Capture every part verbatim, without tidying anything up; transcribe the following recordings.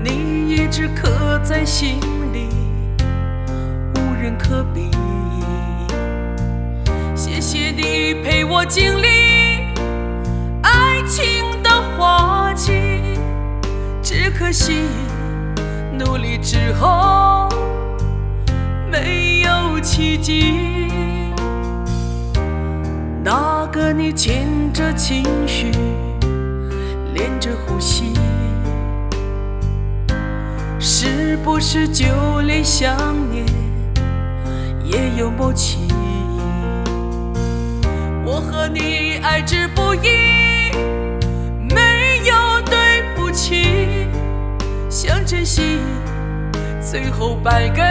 你一直刻在心里，无人可比。谢谢你陪我经历爱情的花季，只可惜努力之后没有奇迹。那个你牵着情绪，连着呼吸，是不是就连想念也有默契？我和你爱之不易，没有对不起，想珍惜，最后败给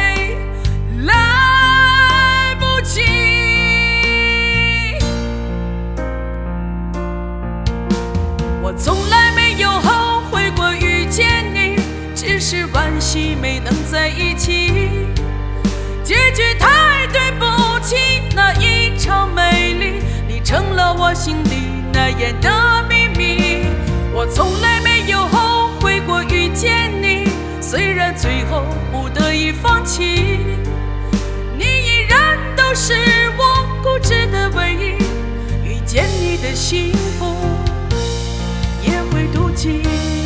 来不及。我从来没有后悔过遇见你，只是惋惜没能在一起。结局太对不起，那一场美丽，你成了我心底难言的秘密。我从来没有后悔过遇见你，虽然最后不得已放弃，你依然都是我固执的唯一。遇见你的幸福也会妒忌。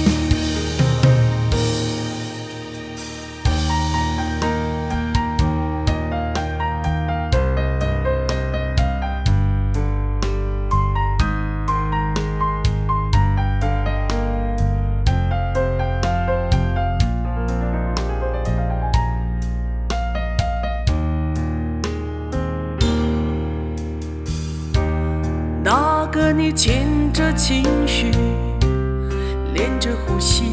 那个你牵着情绪，连着呼吸，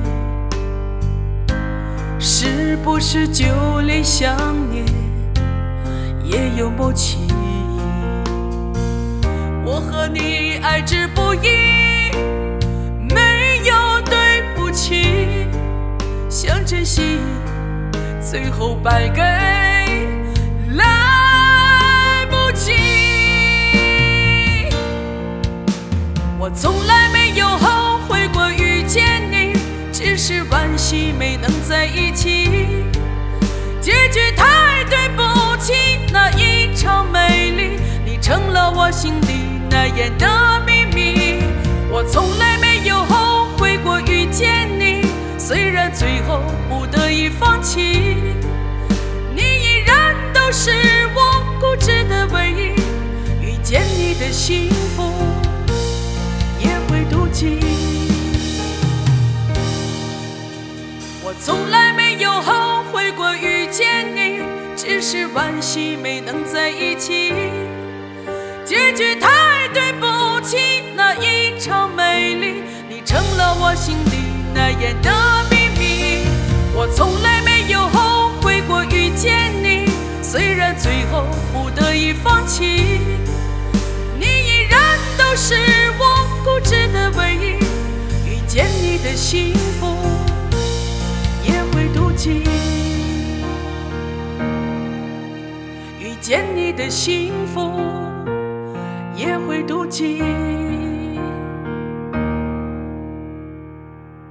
是不是就连想念也有默契？我和你爱之不易，没有对不起，想珍惜，最后败给来不及。我从来没有后悔过遇见你，只是惋惜没能在一起。结局太对不起，那一场美丽，你成了我心底难言的秘密。我从来没有后悔过遇见你，虽然最后不得已放弃，你依然都是我固执的唯一。遇见你的幸福我从来没有后悔过遇见你，只是惋惜没能在一起。结局太对不起，那一场美丽，你成了我心里难言的秘密。我从来没有后悔过遇见你，虽然最后不得已放弃，你依然都是我固执的唯一。遇见你的幸福也会妒忌，遇见你的幸福也会妒忌。